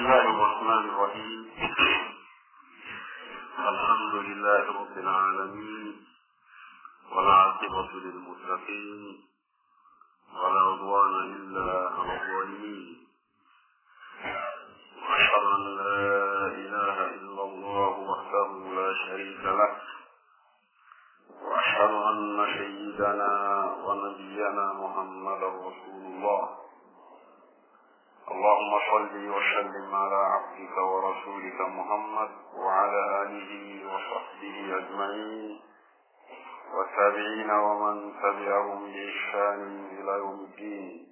الله الرحمن الرحيم. الحمد لله رب العالمين، والعاقبة للمتقين، ولا عدوان إلا على الظالمين. وأشهد أن لا إله إلا الله وحده لا شريك له، وأشهد أن سيدنا ونبينا محمدا رسول الله. اللهم صل وسلم على عبدك ورسولك محمد وعلى آله وصحبه أجمعين والتابعين ومن تبعهم بإحسان إلى يوم الدين.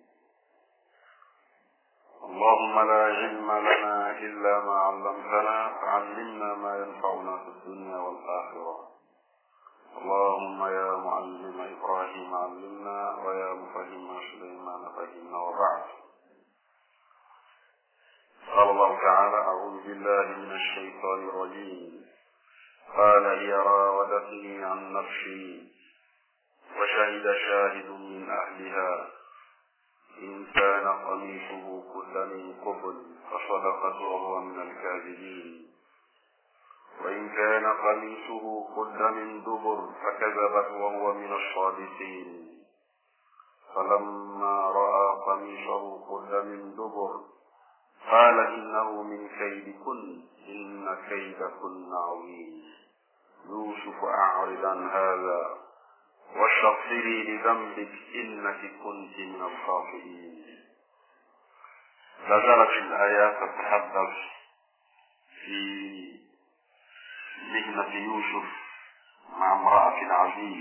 اللهم لا علم لنا إلا ما علمتنا، فعلمنا ما ينفعنا في الدنيا والآخرة. اللهم يا معلم إبراهيم علمنا، ويا مفهم سليمان فهمنا. وبعد، قال الله تعالى: أعوذ بالله من الشيطان الرجيم. قال: هي راودتني عن نفسي وشهد شاهد من أهلها إن كان قميصه قد من قبل فصدقت وهو من الكاذبين، وإن كان قميصه قد من دبر فكذبت وهو من الصادقين. فلما رأى قميصه قد من دبر قال إنه من كيدكن إن كيدكن عظيم. يوسف أعرض عن هذا واستغفري لذنبك إنك كنت من الخاطئين. نزلت الآيات تتحدث في مهنة يوسف مع امرأة العزيز.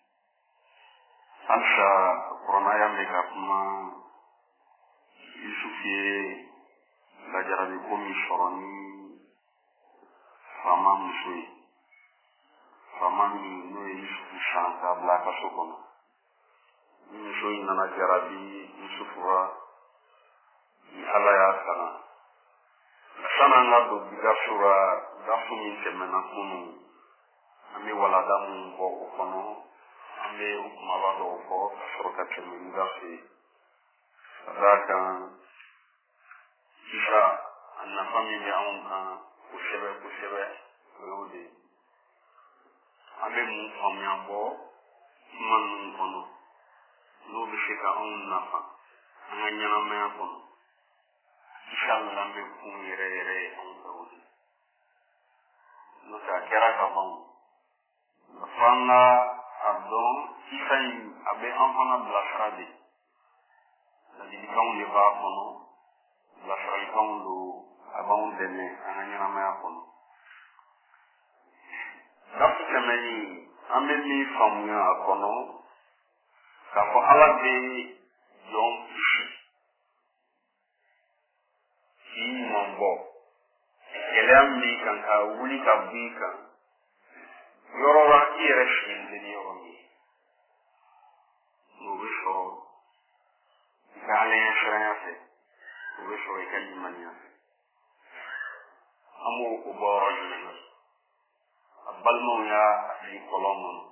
أنشأ قرآن يملك أبما يوسف lajarabi komi soroni fama musoyi, fama min n'o ye Yusufu san k'a bila a ka so kɔnɔ. Ni muso in nana jarabi Yusufu ra, ni Ala y'a tanga. San'an ka don bi gafe ra, gafe min tɛmɛna kunu, an bɛ walanda min bɔ o kɔnɔ, an bɛ kumaba dɔw fɔ ka sɔrɔ ka tɛmɛ ni gafe. Ka d'a kan Isa a nafa min bɛ anw kan kosɛbɛ kosɛbɛ, o y'o de ye. An bɛ mun faamuya bɔ kuma ninnu kɔnɔ n'o bɛ se ka anw nafa an ka ɲɛnamaya kɔnɔ. Inshallah an bɛ kun yɛrɛ yɛrɛ ye anw fɛ o de. N'o tɛ a kɛra ka ban, fo an ka a dɔn Isa in a bɛ an fana bilasira de. Ladilikanw de b'a kɔnɔ, bilasiralikanw don a b'anw dɛmɛ an ka ɲɛnamaya kɔnɔ. Gafe tɛmɛnen an bɛ min faamuya a kɔnɔ k'a fɔ Ala bɛ jɔn kisi k'i ɲuman bɔ gɛlɛya min b'i kan ka wuli ka bɔ i kan yɔrɔ la i yɛrɛ sigilen ni yɔrɔ min ye. N'o bɛ sɔrɔ i ka Ala ɲɛsiranya fɛ, o bɛ sɔrɔ i ka limaniya fɛ. An b'o bɔ yɔrɔ jumɛn na? A balimaw y'a sigi kɔlɔn kɔnɔ.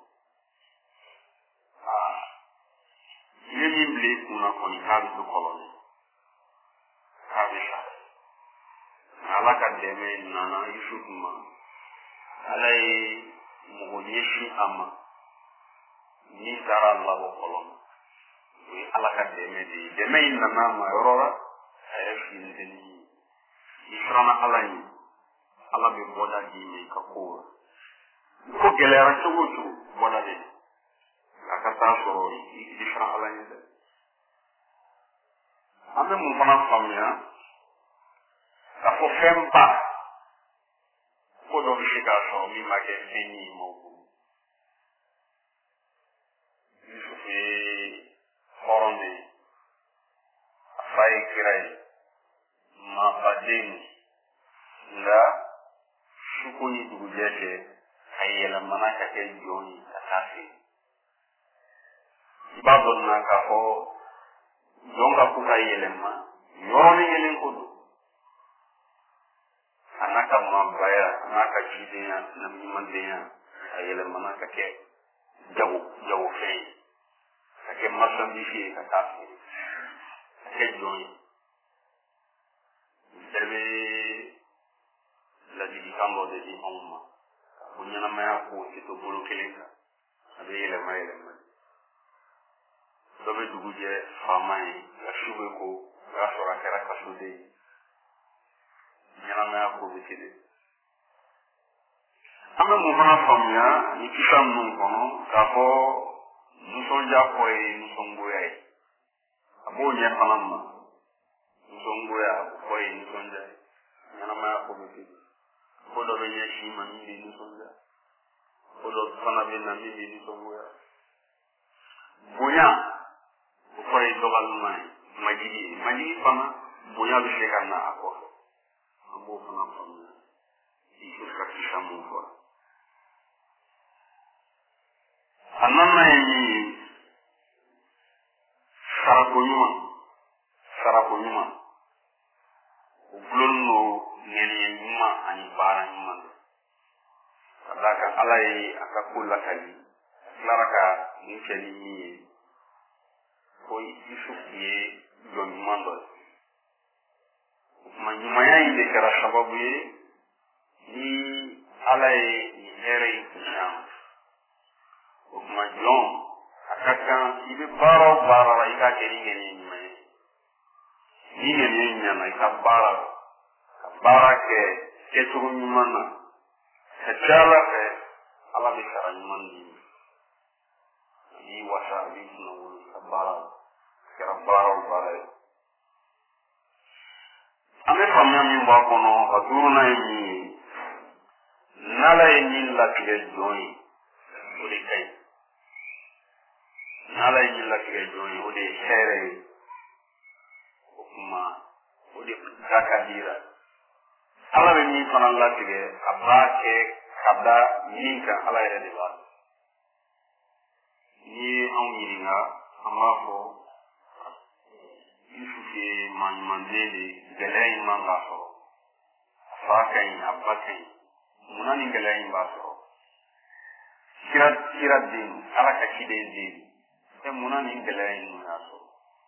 I ye min bila i kunna kɔni k'a bɛ to kɔlɔn na, k'a bɛ sa. Ala ka dɛmɛ nana Yusufu ma. Ala ye mɔgɔ ɲɛsin a ma min taara labɔ kɔlɔn na. O ye Ala ka dɛmɛ de ye. Dɛmɛ in nana a ma yɔrɔ la, a yɛrɛ sigilen ye. I siranna Ala ye, Ala bɛ bɔda d'i ma i ka kow la. Ko gɛlɛyara cogo o cogo, bɔda de don. A ka taa sɔrɔ i siran Ala ye dɛ. An bɛ mun fana faamuya k'a fɔ fɛn ba ko dɔ bɛ se k'a sɔrɔ min ma kɛ fɛn ye maaw bolo. Yusufu ye hɔrɔn de ye, a fa ye kira ye, maabaden nka suko ni dugujɛ cɛ a yɛlɛmana ka kɛ jɔn ye ka taa fɛ. I b'a dɔn na k'a fɔ jɔn ka ko ka yɛlɛma yɔrɔnin kelen ko don. A n'a ka maabaya, a n'a ka cidenya, nabiɲumandenya, a yɛlɛmana ka kɛ jagofɛn ye, ka kɛ marchandise ye ka taa fɛ, ka kɛ jɔn ye. Bɛɛ bɛ kan dɔ de di anw ma ko ɲɛnamaya ko tɛ to bolo kelen kan a bɛ yɛlɛma yɛlɛma dɔ bɛ dugu jɛ faama ye ka su bɛ ko o y'a sɔrɔ a kɛra kasoden ye ɲɛnamaya ko bɛ kelen an bɛ mun fana faamuya ni kisa ninnu kɔnɔ k'a fɔ nisɔndiya kɔ ye nisɔngoya ye a b'o ɲɛ fana ma nisɔngoya o kɔ ye nisɔndiya ye ɲɛnamaya ko bɛ kelen ko dɔ bɛ ɲɛsin ma min bɛ nisɔndiya ko dɔ fana bɛ na min bɛ nisɔngoya bonya o kɔ ye dɔgɔlima ye majigi ye majigi fana bonya bɛ se ka na a kɔfɛ an b'o fana faamuya i bɛ ka kisa mun fɔ a nana ye min ye sarako ɲuman o gulonnen don ŋɛniɲɛ ɲuman ani baara ɲuman ka d'a kan ala ye a ka ko lakali a tilara ka nin kɛ ni min ye ko yusufu ye jɔn ɲuman dɔ ye o tuma ɲumanya in de kɛra sababu ye ni ala ye nin hɛrɛ in kunya o tuma jɔn a ka kan i bɛ baara o baara la i k'a kɛ ni ŋɛniɲɛ ɲuman ye ni ŋɛniɲɛ ɲana i ka baara kɛ kɛcogo ɲuman na ka ca ala fɛ ala bɛ sara ɲuman di a b'i wasa a b'i kunnawolo ka baara kɛra baara o baara ye an bɛ faamuya min b'a kɔnɔ a duurunan ye min ye n'ala ye min latigɛ jɔn ye o de ka ɲi n'ala ye min latigɛ jɔn ye o de ye hɛrɛ ye o kuma o de da ka dira ala bɛ min fana latigɛ a b'a kɛ ka da min kan ala yɛrɛ de b'a n'i ye anw ɲininka an b'a fɔ yusufu ye maaɲumanden de gɛlɛya in man k'a sɔrɔ a fa ka ɲi a ba ka ɲi munna ni gɛlɛya in b'a sɔrɔ kira den ala ka ciden den munna ni gɛlɛya in y'a sɔrɔ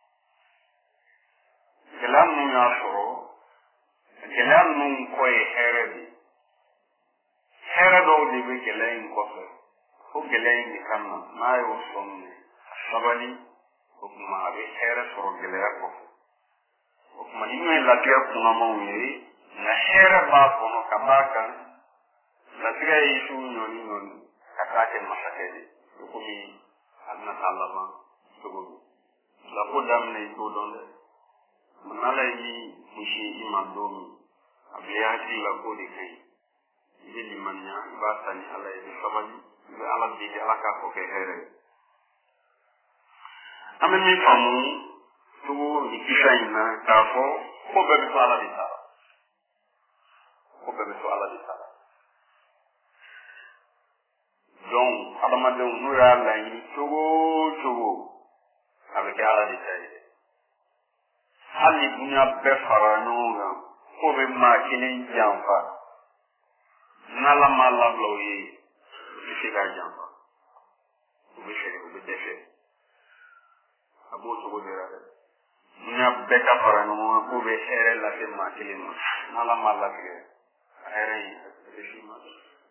gɛlɛya ninnu y'a sɔrɔ gɛlɛya ninnu kɔ ye hɛrɛ de hɛrɛ dɔw de bɛ gɛlɛya in kɔfɛ fo gɛlɛya in de ka na n'a y'o sɔn minɛ sabali o tuma a bɛ hɛrɛ sɔrɔ gɛlɛya kɔfɛ o tuma ni ɲɔ ye latigɛ kunnamaw ye nka hɛrɛ b'a kɔnɔ ka b'a kan latigɛ ye su ɲɔni ka taa kɛ masakɛ de o komi a bɛna taa laban cogo min lako daminɛ i t'o dɔn dɛ n'ala ye min gosi i ma don min a bɛ hakili la k'o de ka ɲi i bɛ limaniya i b'a ta ni ala ye i bɛ sabali i bɛ ala deli ala k'a fɔ kɛ hɛrɛ ye an bɛ min faamu cogo ni kisa in na k'a fɔ ko bɛɛ bɛ to ala de ta la ko bɛɛ bɛ to ala de ta la donc adamadenw n'o y'a laɲini cogo o cogo a bɛ kɛ ala de ta ye hali dunuya bɛɛ fara ɲɔgɔn kan ko bɛ maa kelen janfa n'ala ma labila o ye o tɛ se k'a janfa o bɛ fɛrɛ o bɛ dɛsɛ a b'o cogo de la dɛ dunuya bɛɛ ka fara ɲɔgɔn kan ko bɛ hɛrɛ lase maa kelen ma n'ala ma latigɛ a hɛrɛ in a bɛ s'i ma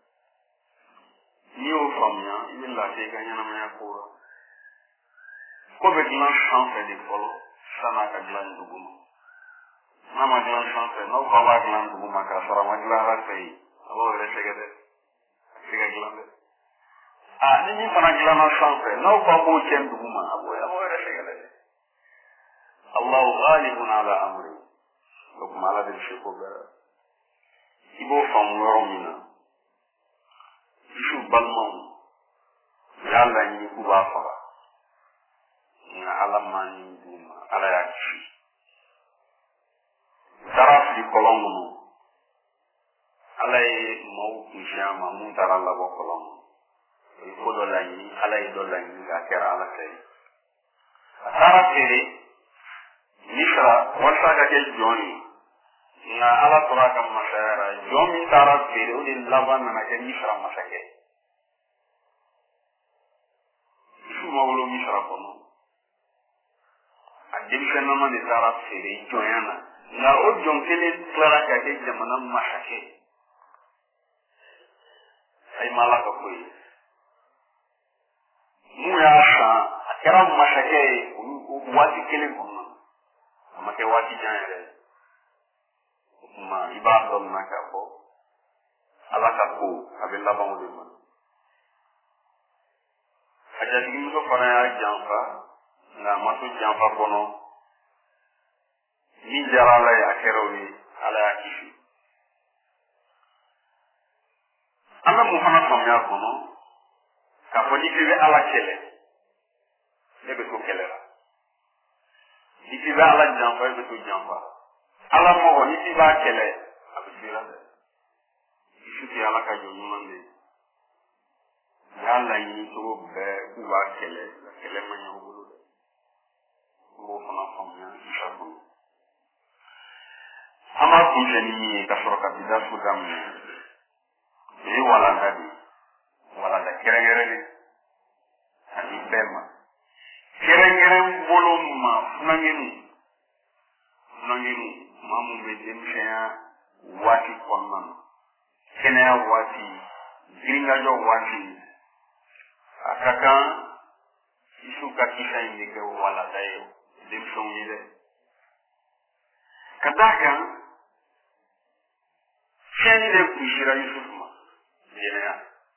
n'i y'o faamuya i bɛ lafiya i ka ɲɛnamaya ko la ko bɛ dilan sanfɛ de fɔlɔ san'a ka dilan duguma n'a ma dilan sanfɛ n'aw fa b'a dilan duguma k'a sɔrɔ a ma dilan ala fɛ yen a b'aw yɛrɛ sɛgɛ dɛ a tɛ se ka dilan dɛ ni min fana dilanna sanfɛ n'aw fa b'o cɛn duguma a b'aw yɛrɛ sɛgɛ dɛ Allahu ghalibun ala amri o kuma ala de bɛ se ko bɛɛ i b'o faamu yɔrɔ min na Yusuf balimaw u y'a laɲini k'u b'a faga nka ala ma nin d'u ma ala y'a kisi u taara fili kɔlɔn kɔnɔ ala ye maaw kunsi a ma mun taara labɔ kɔlɔn kɔnɔ o ye ko dɔ laɲini ala ye dɔ laɲini k'a kɛra ala fɛ ye a taara feere misra walasa ka kɛ jɔn ye nka ala tora a ka masaya la jɔn min taara feere o de laban nana kɛ misra masakɛ Yusuf ma wolo misra kɔnɔ a denmisɛnnama de taara feere jɔnya na nka o jɔn kelen tilara ka kɛ jamana masakɛ ay malaka koy mu ya sa akara mashake wati kele konna amake wati janyere ma ibadon nakabo alaka ko abella bamude man ajadi muso fana ya janfa na mato janfa kono ni jarala ya kerowi ala ya kifi ala muhammad famya kono ka fodi ke ala kele ebe ko kele la ni ti ba ala janfa ebe to janfa ala mo ni ti ba kele abisira isu ti ala ka jo nyumande yalla yi to be ku ba kele ma nyaw bulu mo fana famya inshallah ama ku jeni ka soroka bidasu dam ni wala da kerengere ni ani bema kerengere bolom ma nangini mamu be demshaya wati konnan kenya wati giringa jo wati akaka isu kakisha indike wala dayo demshon ile kadaka sheni de kushira yusuf ma yena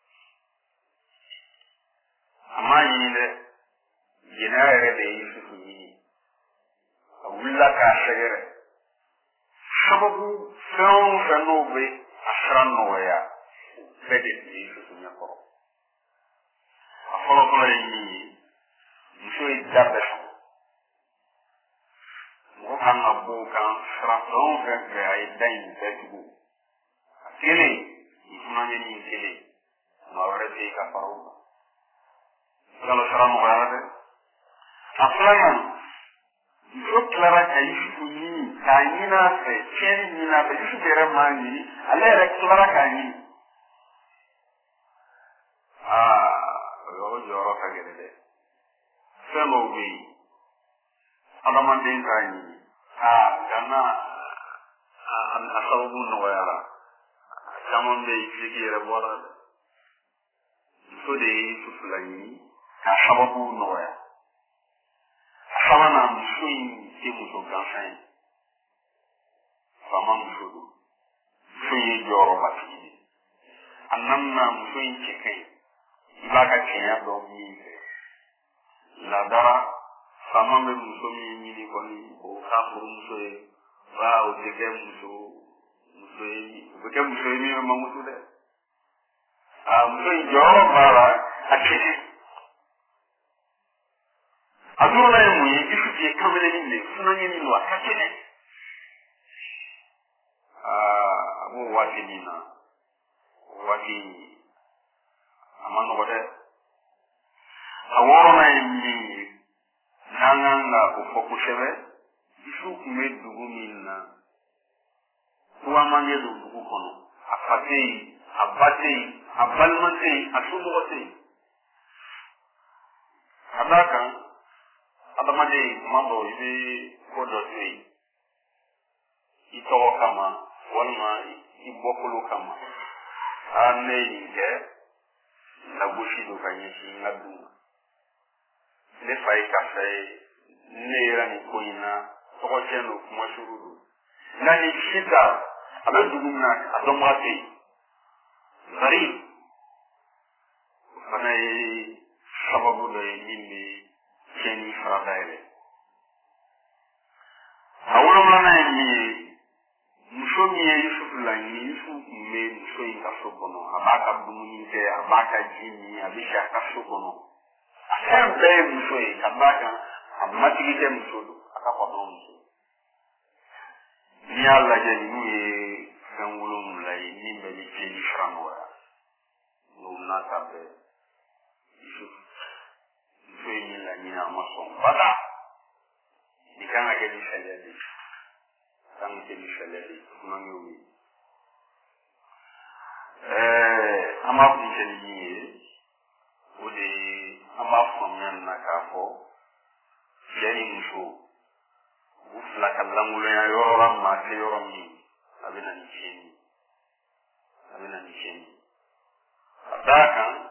ama yile yena ere de yusuf ni awulla ka shagere sababu fano be asran no ya bede yusuf ni ko afolo ko ni musoy dabbe mo kan abu kan srafon ke ay dain betu kele ifnanye ni kele no rete ka faru kalau salam warade aflayan yo clara ka yifu ni kayina fe cheni ni na be yifu bere mani ale re clara ka ni yo joro ka gede felo bi adamande ka ni gana an asabu no yara jamon be yigere bola so de sufulani ka sababu no ya samana musoyin ke muso gansan fama musodo musoyin jɔyɔrɔ batigi anamna musoyin cɛkɛ i b'a ka cɛya dɔ min fɛ ladara fama bɛ muso min ɲini kɔni o k'a furu muso ye ba o tɛ kɛ muso ye o bɛ kɛ muso ye min ma muso dɛ musoyin jɔyɔrɔ b'a la a cɛkɛ aduna mu yi ifi kamele ni le funanye ni wa kakene abu wati nina wati amano wode aworo na mi nanga ko fokushebe ifu kume dugu minna kuwa manje dugu kono afate abate abalmate asubote adaka adamade mambo ibe kodo tui ito kama walma ibokulu kama ane yinke na bushido kanyeshi ngadu le fai kafe ne rani koina toko cheno kuma shururu nani shida abadugumna adomate gari kana sababu da yindi cheni faradaire awolomana ni musomi yusuf la ni yusuf me muso yin kasokono abaka dumuni de abaka jini abisha kasokono asembe muso yin kabaka amatigi de muso do akakono muso ni alla je ni fenwulum la ni be ni cheni franwa no nata be yusuf fenyi la ni amason bada dikanga ke disaleli kanga ke disaleli kunanyomi ama kunjeli ode ama fonyan nakafo yani muso ufla kalangulo ya yoro ma ke yoro mi abena ni cheni Dakan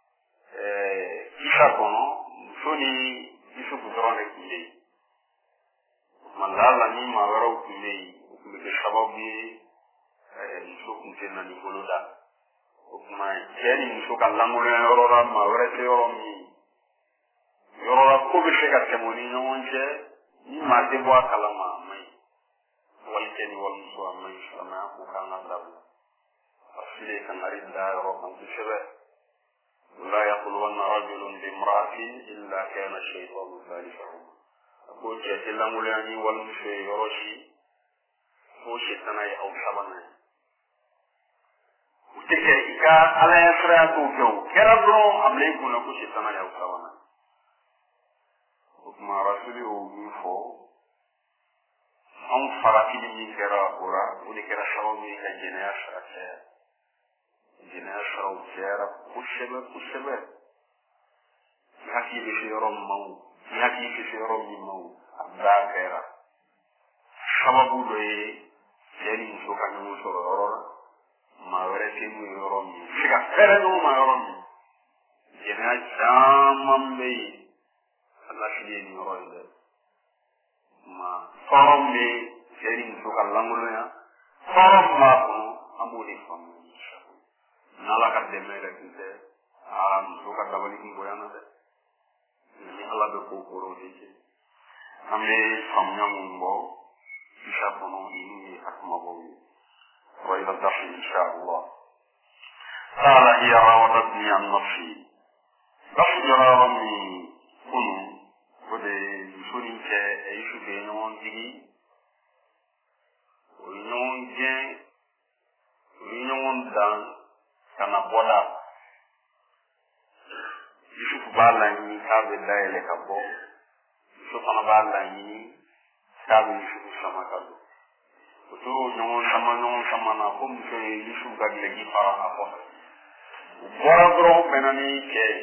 kisa kono muso ni Yusufu dɔrɔn de tun bɛ yen. O tuma la ni maa wɛrɛw tun bɛ yen o tun bɛ kɛ sababu ye muso tun tɛ na ni bolo da. O tuma cɛ ni muso ka langolonya yɔrɔ la maa wɛrɛ tɛ yɔrɔ min yɔrɔ la ko bɛ se ka tɛmɛ o ni ɲɔgɔn cɛ ni maa tɛ bɔ a kalama a man ɲi. Walicɛ ni walimuso a man ɲi silamɛya ko kan ka dabila. A fili kangari da yɔrɔ kan kosɛbɛ. لا يقولون رجل بامرأة إلا كان الشيطان ثالثهما. أقول جاء لامولاني والمشي يروشي هو شيطانا أو شبانا. وتكا على يسرعتو جو كربرو أمليكونا كو شيطانا أو شبانا. وكما رسولي ومفو أم فراتي من كرا أورا ولكرا شبابي كجنايا شركة jina saraw jɛra kosɛbɛ i hakili bɛ se yɔrɔ min ma i hakili bɛ se yɔrɔ min ma a bɛɛ kɛra sababu dɔ ye cɛ ni muso ka ɲɔgɔn sɔrɔ yɔrɔ la maa wɛrɛ tɛ n'u ye yɔrɔ min se ka fɛrɛ ɲɔgɔn ma yɔrɔ min jɛnɛya caman bɛ yen a lasili ye nin yɔrɔ ye dɛ tɔɔrɔ min bɛ cɛ ni muso ka langolonya tɔɔrɔ min b'a kɔnɔ an b'o de faamu. N'ala ka dɛmɛ yɛrɛ tun tɛ muso ka dabali kun bonya dɛ ni ala bɛ ko kɔrɔ de kɛ an bɛ faamuya mun bɔ isa kɔnɔ ninnu ye a kumabaw ye wa ila dafi insha Allah qala hiya rawadatni an nafsi dafi jɔra yɔrɔ min kunu o de muso ni cɛ Yusu bɛ ɲɔgɔn digi o ye ɲɔgɔn gɛn o ye ɲɔgɔn dan kana bɔda Yusufu b'a laɲini k'a bɛ dayɛlɛ ka bɔ muso fana b'a laɲini k'a bɛ Yusufu sama ka don o tora ɲɔgɔn sama na fo muso ye Yusufu ka gileki fara a kɔfɛ u bɔra dɔrɔn u bɛnna ni cɛ ye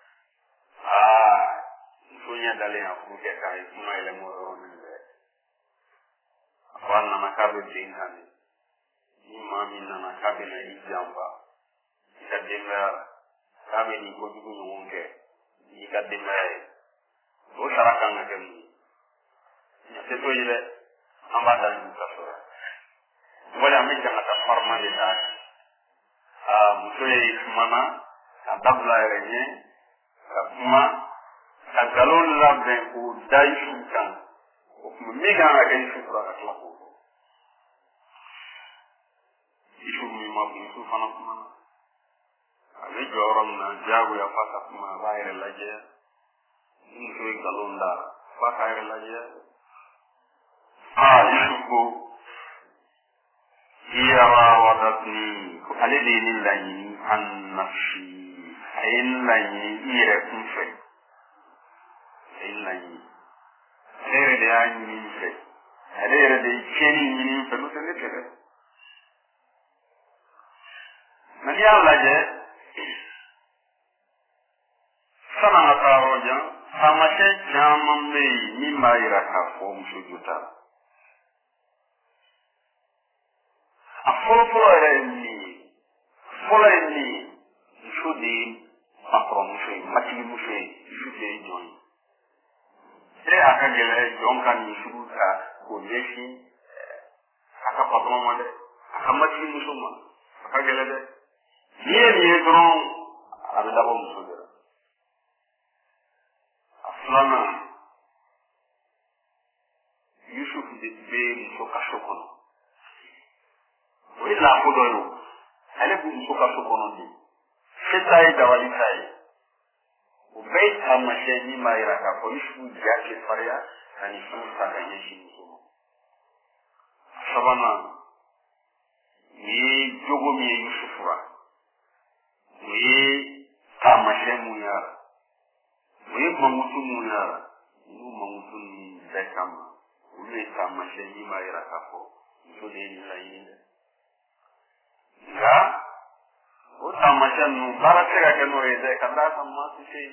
muso ɲɛ dalen a furu kɛ k'a ye kuma yɛlɛma o yɔrɔ min bɛɛ a ko a nana k'a bɛ den kan de ni maa min nana k'a bɛ na i janfa i ka denbaya la k'a bɛ nin kojugu ɲɔgɔn kɛ n'i ka denbaya ye o sara kan ka kɛ mun ye a tɛ to ye dɛ an b'a da ɲugu ka sɔrɔ wali an bɛ janga ta farima de da muso ye kumana ka dabila yɛrɛ ɲɛ ka kuma ka nkalon labɛn k'o da Yusufu kan o tuma min kan ka kɛ Yusufu la ka tila k'o fɔ Yusufu min ma kun Yusufu fana kumana a bɛ jɔ yɔrɔ min na diyagoya f'a ka kuma a b'a yɛrɛ lajɛ ni muso ye nkalon da f'a k'a yɛrɛ lajɛ Yusufu ko hiya rawadatni ko ale de ye ne laɲini an nafsi a ye n laɲini i yɛrɛ kun fɛ a ye n laɲini ale yɛrɛ de y'a ɲini n fɛ ale yɛrɛ de ye tiɲɛni ɲini n fɛ n'o tɛ ne tɛ dɛ nka n'i y'a lajɛ san'an ka taa yɔrɔ jan taamasiyɛn caman bɛ yen min b'a jira k'a fɔ muso jo t'a la a fɔlɔfɔlɔ yɛrɛ ye min ye fɔlɔ ye min ye muso de ye makɔrɔmuso ye matigimuso ye Yusufu de ye jɔn ye a ka gɛlɛn jɔn ka nin sugu ta k'o ɲɛsin a ka patɔrɔn ma dɛ a ka matigimuso ma a ka gɛlɛn dɛ n'i ye nin ye dɔrɔn a bɛ dabɔ muso de la a filanan Yusufu de bɛ muso ka so kɔnɔ o ye lakodɔn ye o ale bɛ muso ka so kɔnɔ de se t'a ye dabali t'a ye o bɛɛ ye taamasiyɛn min b'a jira k'a fɔ Yusufu ja tɛ farinya ka nin fɛnw ta ka ɲɛsin muso ma sabanan o ye jogo min ye Yusufu la o ye taamasiyɛn mun y'a la o ye mankutu mun y'a la n'u mankutu ninnu bɛɛ kama olu ye taamasiyɛn min b'a jira k'a fɔ muso de ye nin laɲini dɛ nka o taamasiyɛn ninnu baara tɛ ka kɛ n'o ye dɛ ka d'a kan maa tɛ se yen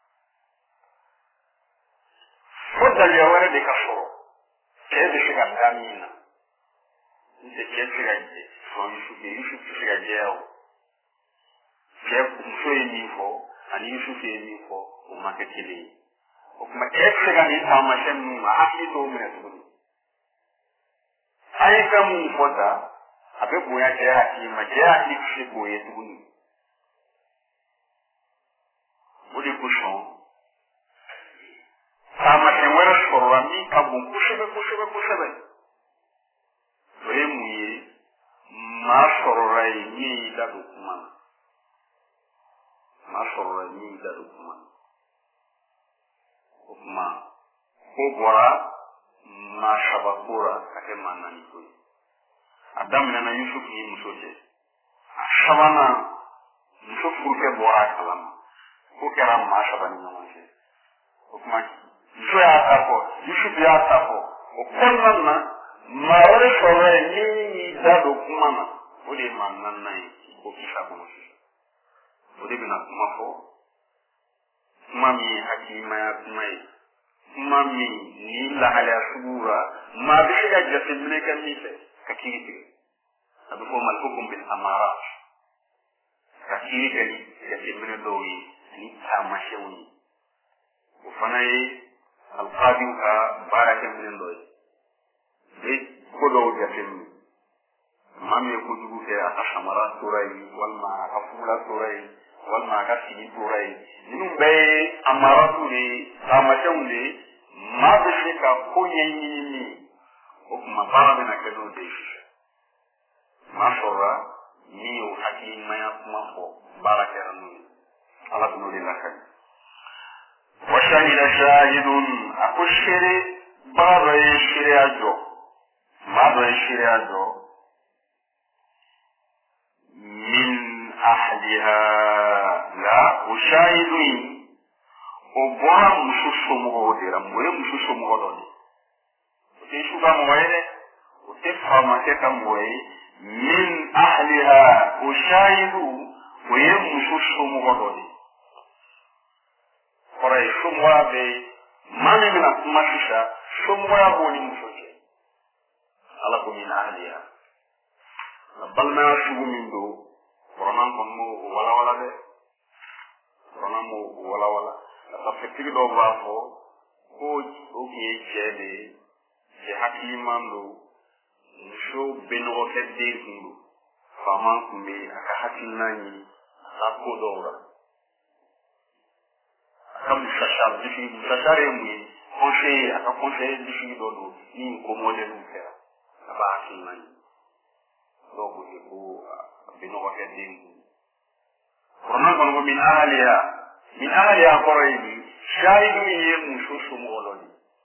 fo daliya wɛrɛ de ka sɔrɔ cɛ bɛ se ka da min na n tɛ cɛ tɛ se ka sɔn Yusufu ye Yusufu tɛ se ka jɛya o muso ye min fɔ ani yusufu ye min fɔ o ma kɛ kelen ye o tuma e bɛ se ka nin taamasiyɛn ninnu ma hakili t'o minɛ tuguni an ye fɛn minnu fɔ ta a bɛ bonya cɛ hakili ma cɛ hakili tɛ se k'o ye tuguni o de kosɔn taamasiyɛn wɛrɛ sɔrɔla min ka bon kosɛbɛ kosɛbɛ kosɛbɛ o ye mun ye maa sɔrɔla ye min y'i da don kuma na maa sɔrɔla min y'i da don kuma na o tuma ko bɔra maa saba ko la ka kɛ maa naani ko ye a daminɛna yusufu ni muso cɛ a sabanan muso furukɛ bɔra a kalama ko kɛra maa saba ni ɲɔgɔn cɛ o tuma muso y'a ta fɔ yusufu y'a ta fɔ o kɔnɔna na maa wɛrɛ sɔrɔla ye min y'i da don kuma na o de ye maa naaninan ye ko kisa kɔnɔ sisan o de bɛna kuma fɔ kuma min ye hakilimaya kuma ye kuma min ni lahalaya sugu la maa bɛ se ka jateminɛ kɛ min fɛ ka kiiri tigɛ a bɛ fɔ o ma ko bil amara ka kiiri kɛ ni jateminɛ dɔw ye ani taamasiyɛnw ye o fana ye alqaadiw ka baarakɛminɛ dɔ ye bɛ ko dɔw jateminɛ maa min ye kojugu kɛ a ka samara tora yen walima a ka fugula tora yen walima a ka fini tora yen ninnu bɛɛ ye amaratu de ye taamasiyɛnw de ye maa bɛ se ka ko ɲɛɲini min o tuma baara bɛna kɛ n'o de ye sisan maa sɔrɔla min y'o hakilimaya kuma fɔ baara kɛra n'o ye ala bɛn'o de lakari wa shahida shahidun a ko seere baga dɔ ye seereya jɔ maa dɔ ye seereya jɔ min ahliha la o shahidu in o bɔra muso somɔgɔw de la o ye muso somɔgɔ dɔ de o tɛ su ka mɔgɔ ye dɛ o tɛ faamakɛ ka mɔgɔ ye min ahliha o shahidu o ye muso somɔgɔ dɔ de kɔrɔ ye somɔgɔya bɛ maa min bɛna kuma sisan somɔgɔya b'o ni muso cɛ ala ko min ahliha nka balimaya sugu min don kɔrɔnan kɔni m'o walawala dɛ kɔrɔnan m'o walawala ka fɛtigi dɔw b'a fɔ ko o tun ye cɛ de ye cɛ hakiliman don muso bɛnɔgɔkɛ den kun don faama kun bɛ a ka hakilina ɲini a ka ko dɔw la a ka musasari ye mun ye conseiller a ka conseiller difigi dɔ don ni ko mɔdɛliw kɛra a b'a hakilina ɲini dɔw ko ten ko a bɛnɔgɔkɛ den kun kɔrɔnan kɔni ko min ahaliya kɔrɔ ye nin shahidu ye muso somɔgɔ dɔ de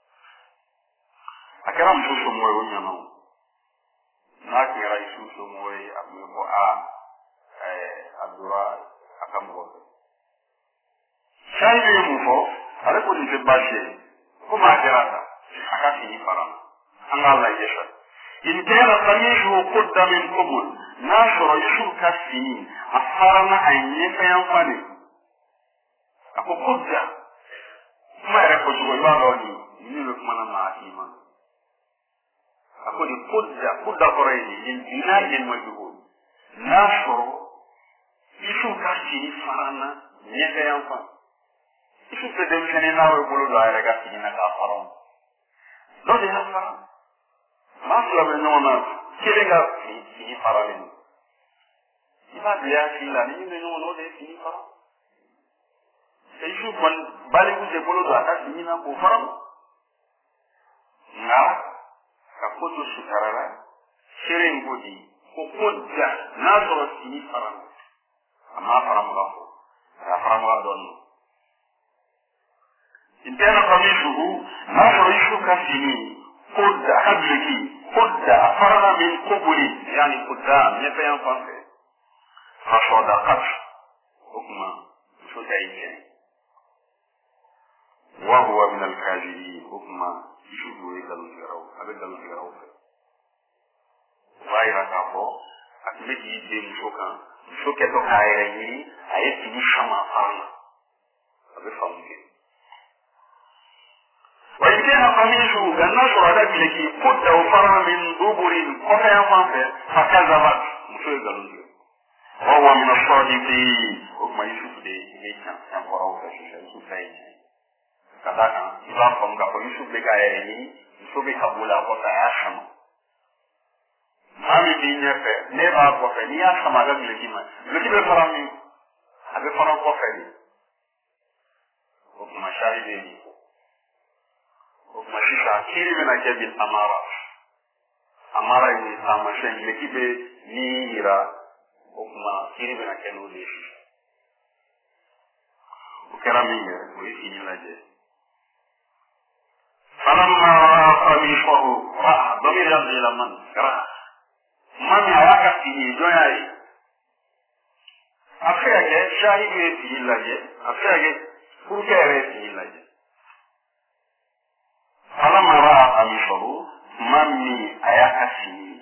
a kɛra muso somɔgɔ ye o ɲana o n'a kɛra yusufu somɔgɔ ye a tun bɛ fɔ a dora a ka mɔgɔ fɛ shahidu ye mun fɔ ale ko nin tɛ baasi ye ko maa kɛra ta a ka fini fara an k'a lajɛ fɛ in kɛra qamiisuhu qudda min qubul n'a sɔrɔ yusufu ka fini a farana a ɲɛfɛyan fan de a ko qudda kuma yɛrɛ fɔcogo i b'a dɔn ni bɛ kuma na maa k'i ma a ko ni qudda kɔrɔ ye nin bina yen majugu n'a sɔrɔ yusufu ka fini farana ɲɛfɛyan fan yusufu tɛ denmisɛnnin n'a bɛ bolo don a yɛrɛ ka fini na k'a fara dɔ de y'a fara maa fila bɛ ɲɔgɔn na kelen ka fini faralen don i b'a bila i hakili la ni min bɛ ɲɔgɔn na o de ye fini fara yusufu kɔni baliku tɛ bolo don a ka fini na k'o fara nka ka ko to sutara la seere in ko di ko ja n'a sɔrɔ fini fara la a m'a faramuga fɔ a y'a faramuga dɔɔnin in tɛna qamiisuhu n'a sɔrɔ yusufu ka fini قد حبلك قد فرغ من قبلي يعني قدام يفهم فانفه فصدقت حكما شدعيك وهو من الكاذبين حكما يشوفوا يقلوا تقرأوا أبقلوا تقرأوا غير كافو أكمل يدي مشوكا تقايريني أيتي نشما فانا أبفهم كده وإن كان قميصه جناش على بلكي قد وفر من دبر قطع فانفه فكذبت مشوكا قالوا وهو من الصادقين وما يشوف دي يجنا ينقرأ في يشوف فيه كذا إذا فهم كفو يشوف لك يعني يشوف كبولا وكذا عشان ما بيجي نفع نبى كفو نيا سما لم يجيما لكن بفرامي أبي فرام كفو وما شاهدين وما شيشا كيري من أجل الأمارة أمارة يعني سامشين لكن بنيرا وما كيري من أجل وليش وكرامي ويسيني لجي فلما رأى قميصه رأى ضمير يرجع إلى من رأى من يراك فيه جوياي أفياك شاهد فيه لجي أفياك فوكير فيه لجي فلما رأى قميصه من يراك فيه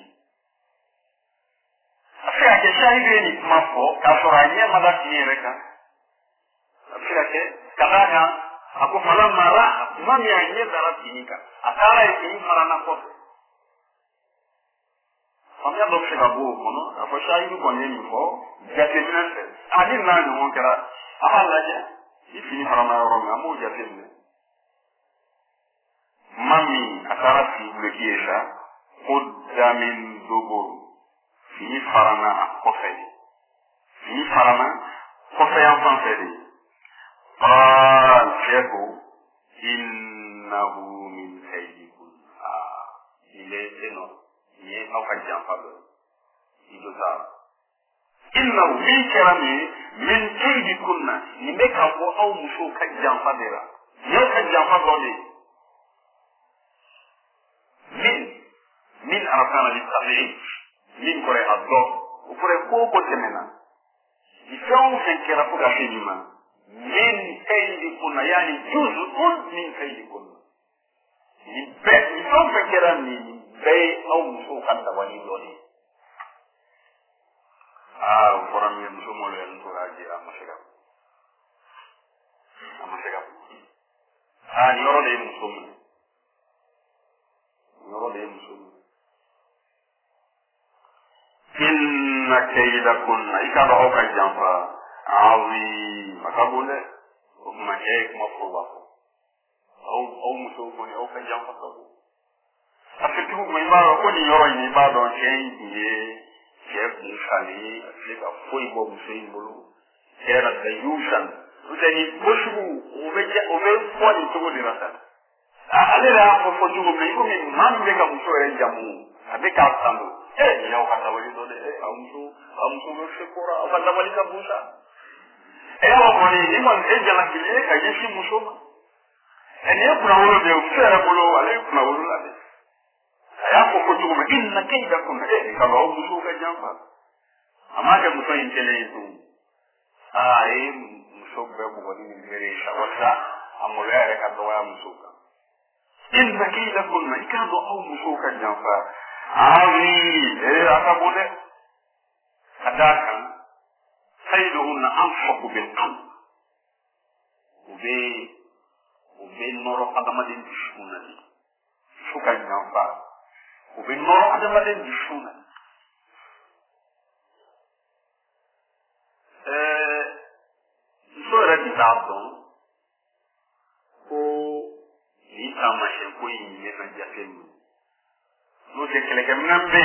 أفياك شاهد مفو كفرانية ماذا فيه لك أفياك كذاك aku malam marah, mami aja darat ini kan. Akala ini marah nakot. Kami ada opsi kabu, kono. Apa saya itu kono ni ko, jadi mana? Adi mana orang kira, apa lagi? Ini malam orang kamu jadi mana? Mami akala si bekiesa, kudamin dubur. Ini farana kofe. Ini farana kofe yang panseri. قال شيخو إنه من كيدكن إليه إنه أو كجان فضل إجوزا إنه من كلامه من كيدكن نبكى أو مشو كجان فضل يو كجان فضل من أركان للتغيير من كوري الضوء وكوري كوكو تمنا يفعون فنكرا فوق أشينيما من كيدكن يعني جزء من كيدكن يوم فكرا من بي أو مسوكا دواني دوني وقرام يمسو مولي أنتو راجي أما شكاب نيورو دي مسوم إن كيدكن إيكا بحوكا جانفا عظيم أكابولة وما هيك مفروضة أو مسوفني أو كجام فكابو أفتكوا ما يبغى كل يوم يبغى شيء كيف نشالي أفلك أفوي بومسين بلو كيف الديوشان وتاني بشرو وبيفوي تقول لنا ale la ko fo jugo me ko mi man be ka muso e jamu abe ka tando ya o kata wali do de amso do se kora o kata wali ka busa wa ko ni man e jala kile ka yeshi muso ma ene kuna wolo de o fere bolo ale kuna wolo la de ya ko ko jugo me inna kayda kun e ka ba muso ka jamba ama ke muso intele itu muso be ko ni mere shawata amulere ka do ya muso ka إن كيدكن إكادوا أو مسوكا جنفا عظيم أكبر أداكا كيدهن أنفق بالقلب وبي نورو قدمدين بشونا دي سوكا جنفا وبي نورو قدمدين بشونا سورة كتابون ni kama sheko yin na jafemu no se keleke mnambe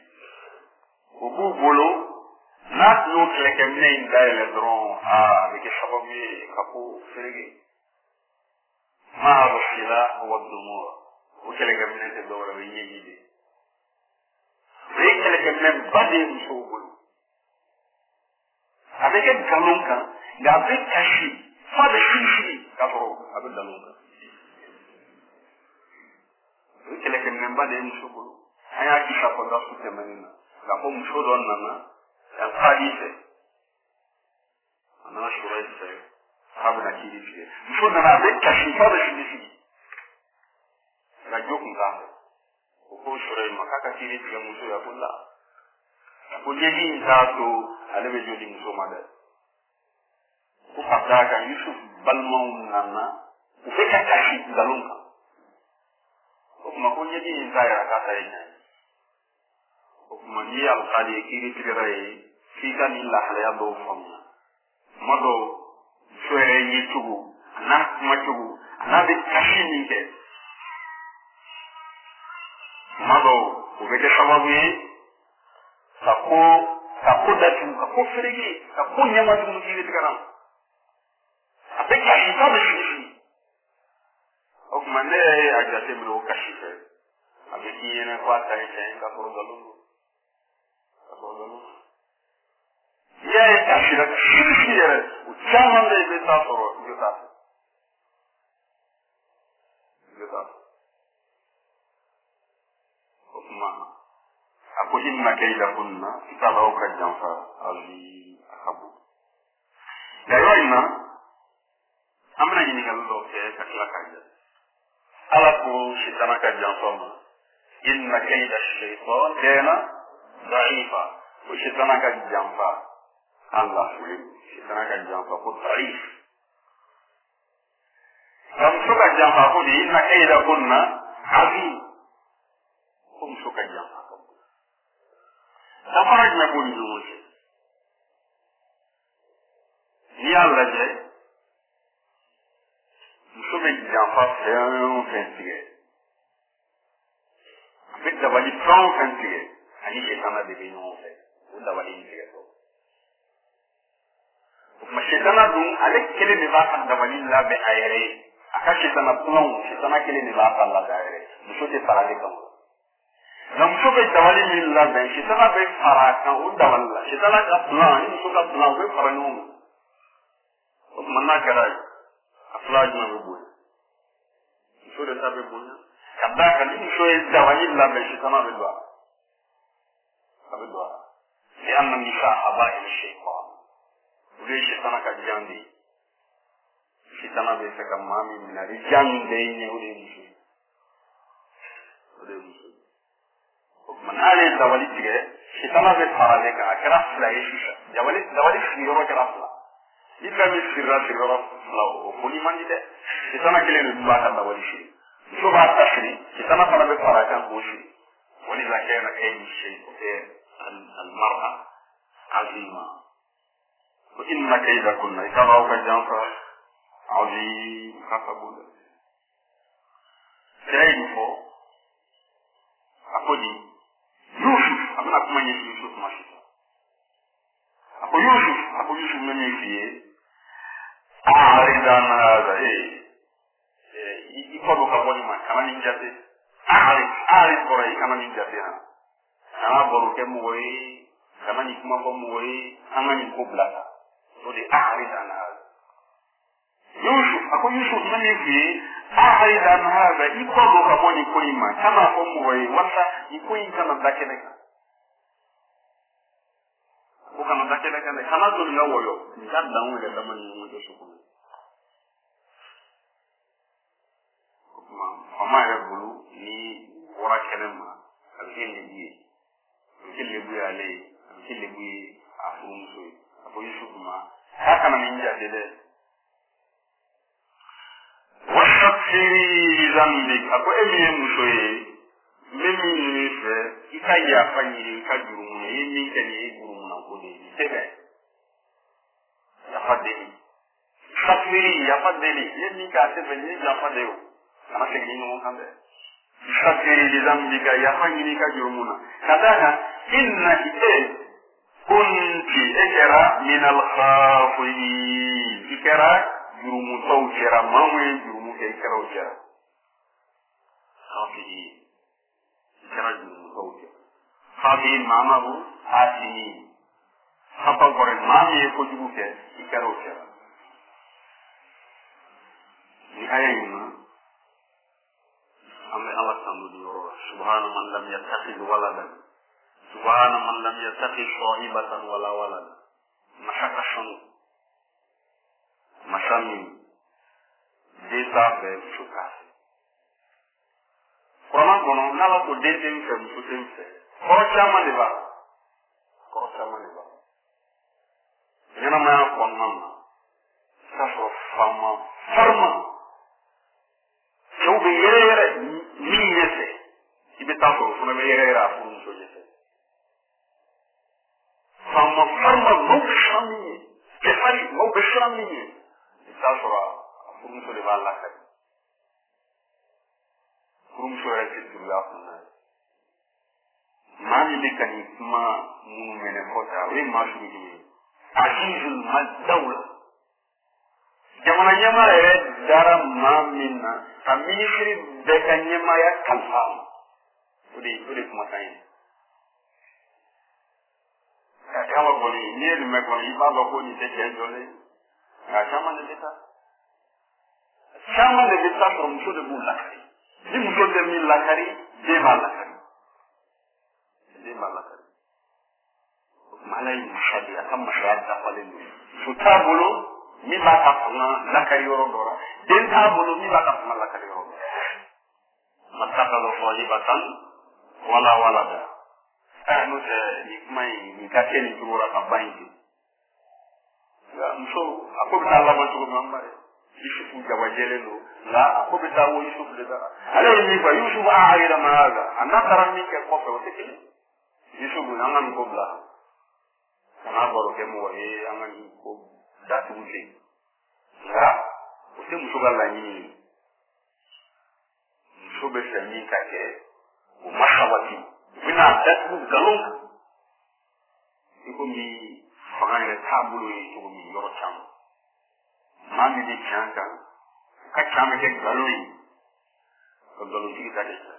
obubolo na no keleke mnen dai le dron avec shababi kapo ferege ma rusila wa dumur o keleke mnen te dora wi yidi re keleke mnen bade musobolo avec galonka da avec kashi fa de shishi kafro avec galonka keleke memba de musukulu aya kisha ko da sute manina la ko musodo nana ya hadise ana shura ise habna kiri fiye musodo na be kashi fa da shi la joku ngam ko shura makaka kiri fiye muso ya kula ko jeji ntato alebe jodi muso mada ko fadaka yusuf balmon nana ko fe kashi dalunka kuma ko jadi zaira ka sai ne kuma ni al qadi kiri tigrai f'i ka nin lahalaya dɔw faamuya tuma dɔw muso yɛrɛ ye cogo a n'a kuma cogo a n'a bɛ kasi min kɛ tuma dɔw o bɛ kɛ sababu ye ka ko datugu ka ko ferege ka ko ɲɛmajugu k'i bɛ tigɛ a bɛ kasi k'a bɛ sigi o tuma ne yɛrɛ ye a jateminɛ o kasi fɛ a bɛ k'i ɲɛna ko a ta ye tiɲɛ ka sɔrɔ nkalon don n'i y'a ye kasi la sirisi yɛrɛ o caman bɛ i bɛ taa sɔrɔ i bɛ taa o tuma a ko inna kayda kunna i t'a la aw ka janfa hali a ka bon nka yɔrɔ in na an bɛna ɲininkali dɔw kɛ ka tila k'a jɛ ala ko sitana ka janfa ma inna kayda shaytan kana da'ifa ko sitana ka janfa Allah sitana ka janfa ko da'if ka muso ka janfa ko de inna kayda kunna azim ko muso ka janfa ka bon safara jumɛn b'o ni ɲɔgɔn cɛ n'i y'a lajɛ muso bɛ janfa fɛn o fɛn tigɛ a bɛ dabali fɛn o fɛn tigɛ ani sitana de bɛ ɲɔgɔn fɛ o dabali in tigɛ tɔ o tuma sitana dun ale kelen de b'a ka dabali labɛn a yɛrɛ ye a ka sitana kumaw sitana kelen de b'a ka labɛn a yɛrɛ ye muso tɛ fara ale kan nka muso bɛ dabali min labɛn sitana bɛ fara a kan o dabali la sitana ka plan ani muso ka plan o bɛ fara ɲɔgɔn kan o tuma n'a kɛra ye a fila jumɛn bɛ bonya muso de ta bɛ bonya ka d'a kan ni muso ye dabali labɛn sitana bɛ don a la ni an na nisa a b'a yɛrɛ shaytan o de ye sitana ka jan de ye sitana bɛ fɛ ka maa min minɛ a bɛ jan min bɛɛ ye ɲɛ o de ye muso ye o tuma n'ale ye dabali tigɛ sitana bɛ fara ale kan a kɛra fila ye sisan dabali sigiyɔrɔ kɛra fila ni fɛn min sigiyɔrɔ fila o foli man di dɛ sitana kelen de b'a ka dabali siri muso b'a ta siri sitana fana bɛ fara a kan k'o siri o de la kɛra kaydu shaytan al-mar'a azima ko inna kayda kunna i ka b'aw ka janfa azim ka ka bon kira ye nin fɔ a ko di Yusuf a bɛna kuma ɲɛsin Yusuf ma sisan a ko Yusuf bɛ min f'i ye a'rid an hadha i kɔ don ka bɔ nin ma kana nin jate a'rid kɔrɔ i kana nin jate ha kana baro kɛ mɔgɔ ye kana nin kuma fɔ mɔgɔ ye an ka nin ko bila ta o de a'rid an hadha Yusuf a ko Yusuf bɛ min f'i ye a'rid an hadha i kɔ don ka bɔ nin ko in ma kana fɔ mɔgɔ ye walasa nin ko in kana da kɛnɛ kan ko kana da kɛnɛ kan dɛ kana to nin ka wɔyɔ nin ka dan yɛrɛ dama ni ɲɔgɔn cɛ so kɔnɔ o tuma faama yɛrɛ bolo ni bɔra kɛnɛ ma a bɛ kɛ lebu ye a bɛ kɛ lebu ye ale ye a bɛ kɛ lebu ye a furumuso ye a ko Yusuf ma k'a kana nin jate dɛ wastaghfiri li dhanbik a ko e min ye muso ye n bɛ min ɲini i fɛ i ka yafa ɲini i ka jurumu na i ye min kɛ nin ye jurumuna ko de ye nin tɛ bɛn yafa deli wastaghfiri yafa deli i ye min kɛ a tɛ bɛn nin ye yafa de ye o kana segin ni ɲɔgɔn kan dɛ wastaghfiri li dhanbika yafa ɲini i ka jurumu na ka d'a kan innaki kunti e kɛra minal khafirin i kɛra jurumutɔw cɛra maa mun ye jurumu kɛ i kɛra o cɛra khafirin i kɛra jurumutɔw cɛ khafirin maanaam hasinin hafa kɔrɔ maa min ye kojugu kɛ i kɛra o cɛra ni aya in na an bɛ ala tanu ni yɔrɔ la subhana man lam yattakhidh waladan subhana man lam yattakhidh sahibatan wala walada masa ka sɔn masa min den t'a fɛ muso t'a fɛ kuranɛ kɔnɔ n'ala ko den tɛ n fɛ muso tɛ n fɛ kɔrɔ caman de b'a la ɲɛnamaya kɔnɔna na i t'a sɔrɔ faama farima cɛw bɛ yɛrɛ yɛrɛ min ɲɛfɛ i bɛ taa sɔrɔ o fana bɛ yɛrɛ yɛrɛ a furumuso ɲɛfɛ faama ma farma no bishamni ke fari no bishamni ta sura furum so de balla ka furum so ya ke dula kunna mani de kani kuma mun mene kota we ma su ni azizul madawla jamana nyama dara mamina tamishri de kanyama ya kalfam udi kuma sai kama boli ni le me boli ba ba ko ni te je jole na chama de beta from so de bulla ni mu so de mi la kari de ba la kari malai mushadi akam mashahada pale so tabulo mi ba ka funa la kari yoro dora den tabulo mi ba ka funa la kari yoro mataka fo ibatan wala da anu de nikmai ni ka teni tura ka banki ya so akobita la ba to ngambare Yusufu jawajele no la akobita wo Yusufu de dara ale ni ba Yusufu aayira maaga anatara ni ke ko fe wote Yusufu nangan ko bla na boro ke mo e angan ko datu musi la wote musuga la ni musobe sani ka ke o mashawati bina datu galon iko mi fanga tabulo e to mi yoro cham mami di chanka ka cham ke galoi ko galoi ki ta ke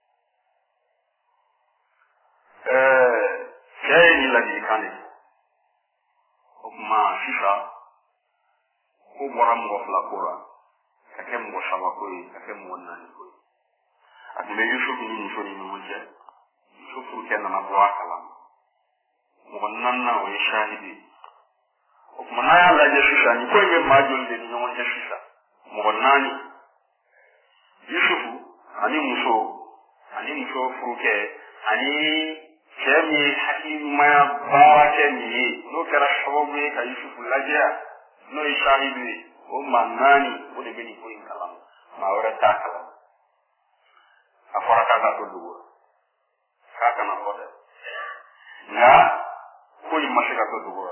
ni la di kane o ma shisha ko boram go fla kora ka ke mo shawa ko ka ke mo nani ko adile Yusuf ni so ni mo je Yusuf ke na bo akala mo nanna o shahidi o kuma na ya la je shisha ni ko ye ma jol de ni mo je shisha mo nani Yusuf ani muso fuke ani kemi hakima barakeni no kara shobe ka Yusuf laja no shahidi o manani o de beni ko inkalam ma ora takala afara ka to duwa ka kana hoda na ko imashika to duwa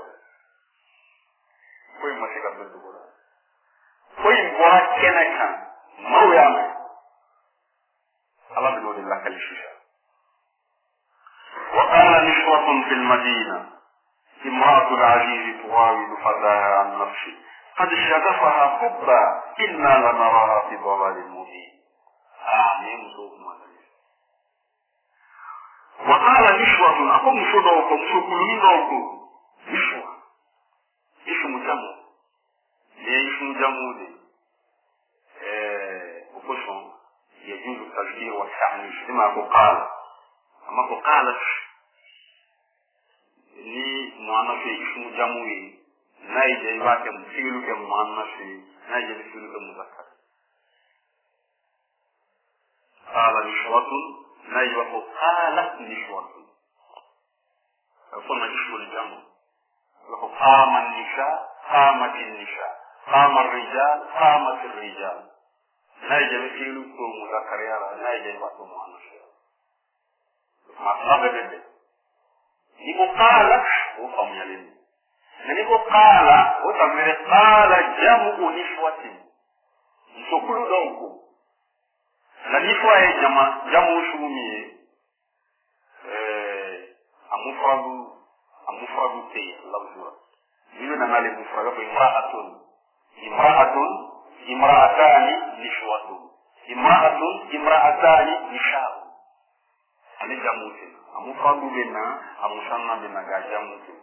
ko imbora kenaka mawya Allah بنور الله كالشيشة وقال نسوة في المدينة امرأة العزيز تراود فتاها عن نفسه قد شغفها حبا إنا لنراها في ضلال مبين وقال نسوة أقوم صدوكم سكلين دوكم نسوة اسم جمو اسم جمو دي وقصهم يجوز التذكير والتعنيف لما قال أما قالت ni muannafi ismu jamui naije wake mfilu ke muannafi naije mfilu ke muzakkar qala nishwatun naije wa qalat nishwatun kuna ismu jamu wa qama an-nisha qamat an-nisha qama ar-rijal qamat ar-rijal naije mfilu ko muzakkar yara naije wa muannafi ma bebe niko qala ufamyalini niko qala utamire qala jamu nishwatin msokulu donko na nishwa ya jamu shumie amufradu te lafzura yule na nale mufradu kwa imra'atani nishwatun imra'atani nishabu ani jamu te amufradu bena amusanna bena gajamu te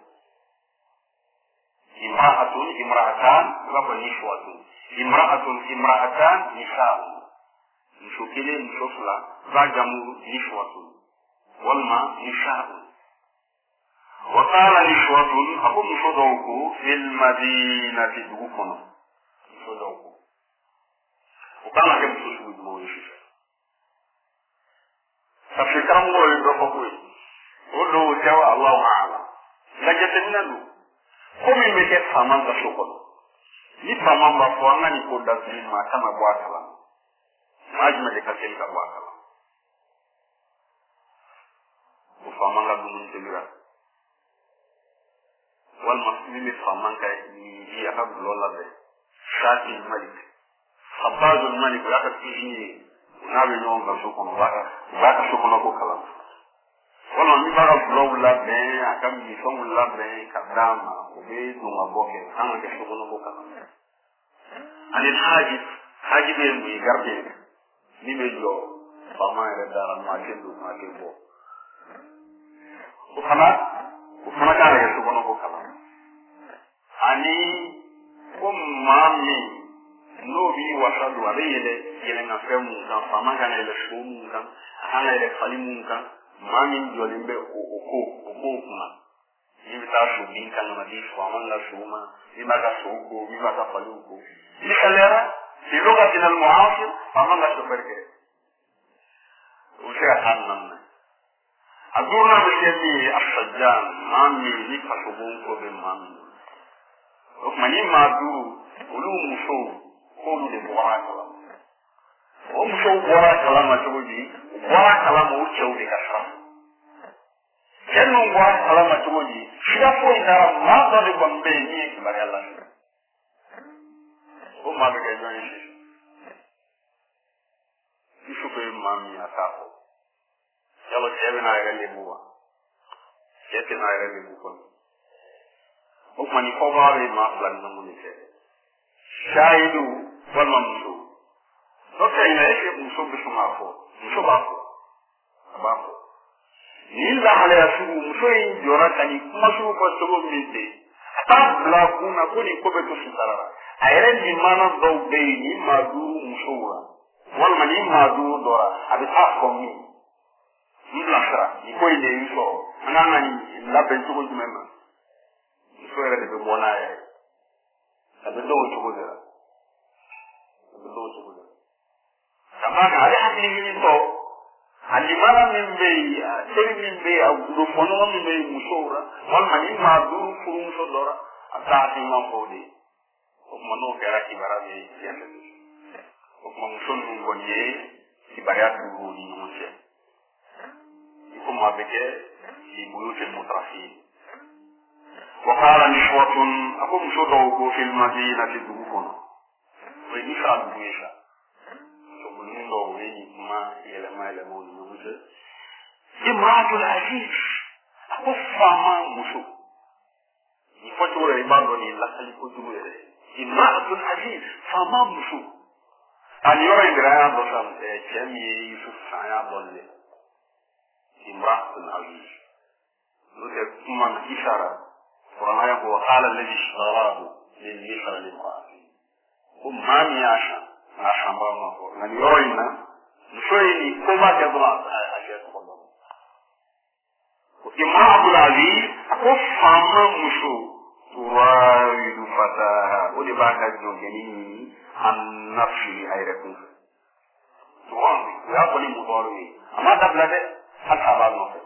imra'atan wa nishwatun imra'atan nishabu nishukile nishofla gajamu nishwatun walma nishabu وقال نشوة أقول نشوة في المدينة دقوقنا نشوة وقال كم تشوه دموه نشوة ففكرا مولي بفقوي قلوا جوا الله أعلم لجتنا له komi meke faman ka sokolo ni faman ba fo ngani ko dazin ma kama bwakala majma de ka tel ka bwakala ko faman ga dum tebira min bɛ faama ka ni a ka gulɔ labɛn Shaki Malik Habazul Malik o y'a ka cuisine ye n'a bɛ ɲɔgɔn kan so kɔnɔ u b'a ka so kɔnɔ ko kalan walima min b'a ka gulɔw labɛn a ka misɔnw labɛn ka d'a ma o bɛ don ka bɔ kɛ kan ka kɛ so kɔnɔ ko kalan ani haji bɛ mun ye gardien min bɛ jɔ faama yɛrɛ dara maa kɛ don maa kɛ bɔ o fana k'a yɛrɛ so kɔnɔ ko kalan ani ko maa min n'o b'i wasa don a bɛ yɛlɛnkanfɛn mun kan faama kan ka yɛlɛ so mun kan a kan ka yɛlɛ fali mun kan maa min jɔlen bɛ o ko kunna min bɛ taa so bin kan ka di faama ka so ma min b'a ka so ko min b'a ka faliw ko misaliyara في لغتنا المعاصر faama ka chauffeur kɛ o bɛ se ka taa naani a duurunan bɛ kɛ min ye asajjan maa min ni fasobon ko bɛ maa min o tuma ni maa duuru olu musow k'olu de bɔra a kalama o musow bɔra a kalama cogo di u bɔra a kalama o cɛw de ka sira cɛ ninnu bɔra a kalama cogo di siga foyi taara maa dɔ de kɔni bɛ yen min ye kibaruya lasɛ o maa bɛ kɛ jɔn ye sisan Yusufu ye maa min a t'a fɔ yala cɛ bɛ n'a yɛrɛ lebu wa cɛ tɛ n'a yɛrɛ lebu kɔni o tuma ni kɔbaga bɛ maa fila ni ɲɔgɔn de cɛ sayidu walima muso n'o tɛ yen est-ce que muso bɛ sɔn k'a fɔ muso b'a fɔ a b'a fɔ ni lahalaya sugu muso in jɔra ka nin kuma sugu fɔ cogo min tɛ a t'a bila kun na ko nin ko bɛ to sutara la a yɛrɛ nin mana dɔw bɛ yen ni maa duuru musow la walima ni maa duuru dɔra a bɛ taa fɔ min n bilasira nin ko in de y'i sɔrɔ an kan ka nin labɛn cogo jumɛn na muso yɛrɛ de bɛ bɔ n'a yɛrɛ a bɛ dɔn o cogo de la ka b'a kan ale hakili ɲini tɔ a limana min bɛ yen a teri min bɛ yen a gudofɔɲɔgɔn min bɛ yen musow la walima ni maa duuru furumuso dɔra a bɛ taa hakilima fɔ o de ye o tuma n'o kɛra kibaruya bɛ diɲɛ fɛ o tuma muso ninnu kɔni ye kibaruya duuru o ni ɲɔgɔn cɛ i komi a bɛ kɛ k'i bolo kɛ mutarafi ye وقال نسوة أقوم صدوه في المدينة دبوكنا وينفع بويشا تقولون له وينما يلمون يوجد امرأة العزيز أقوم فاما مشو يفتور عبادني لكالي كتبه امرأة العزيز فاما مشو أن يرى إبراهيم بسام جميع يوسف سعيا بولي امرأة العزيز نوتي كمان إشارة ورمى وقال الذي اشتراه من مصر لامرأته وما مياشا عشان ما هو من يروينا نشويني كما تبغى أشياء تقدم وامرأة العزيز أقفهم مشو تراود فتاها ودي بعد الجنين عن نفسه أيركم تراود ويقول مضاربي أما تبلغ حتى بعد نفسه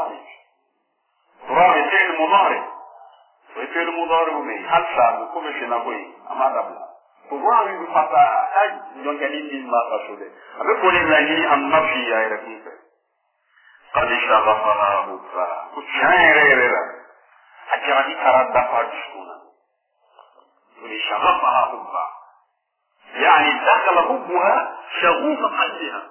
تراود فعل مضارب ويفعل مضارب به هل صار كم شيء نقول أما دبلا تراود فتاها جنين ما قصده أقول لله عن نفسه أيركم قد شغفها حبا كتشاير أجرني تردد فاجسونا ولشغفها حبا يعني دخل حبها شغوف قلبها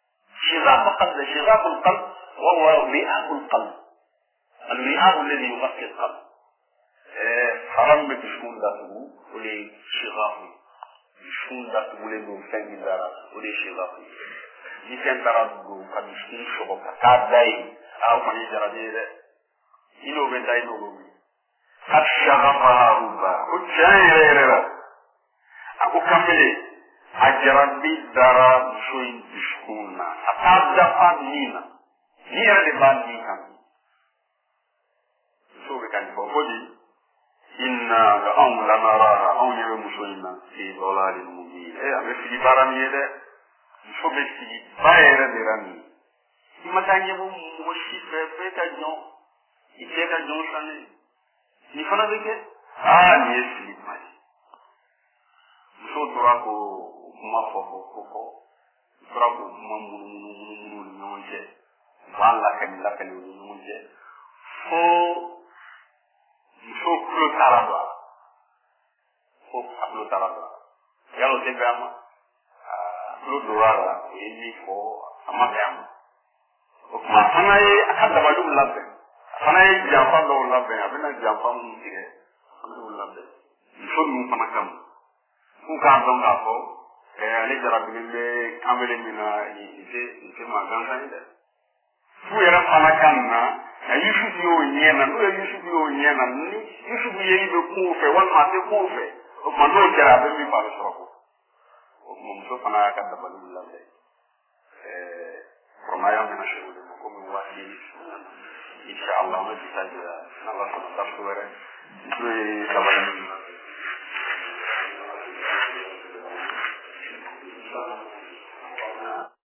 شغاف القلب وهو وئام القلب الوئام الذي يغطي القلب حرام بتشكون ذاته ولي شغاف يشكون ذاته ولي فنجي ذاته ولي شغاف ni fen tara do kan ni shobo ka dai aw man jara de ino be dai no mi hat shagafa ruba o chayrera ako kamele ajran bi dara shoyin bishkuna atada famina ni era de bandi kan so be kan fo bodi inna la amla naraha aw yewe musoyina fi dalalin mubin ame fi barani de il faut que tu fasses de rami. Il m'a dit que moi je fais ta jon, il fait ta jon chané. Il faut avec elle. Ah, il est Philippe Mali. Il faut droit que moi fofo. Droit que moi mon j'ai. Voilà que la peine mon j'ai. Il faut que taradwa ko ablo taradwa yalo te gama ablo durara yini ko amagam o ma hanaye akada badu labbe hanaye jafa do labbe abina jafa mu tige ablo labbe ifo mu pamakam ku ka donga ko ale jarabile kamele mina ite maganda ide fu era panakanna Yusuf yo nyena no Yusuf yo nyena ni Yusuf ye be ku fe wan ma te ku fe o ma no jara be mi ba so ko o mo so pana ka da balu la be romaya mena shi ko mo wa ni insha Allah ma ti ta Allah subhanahu wa ta'ala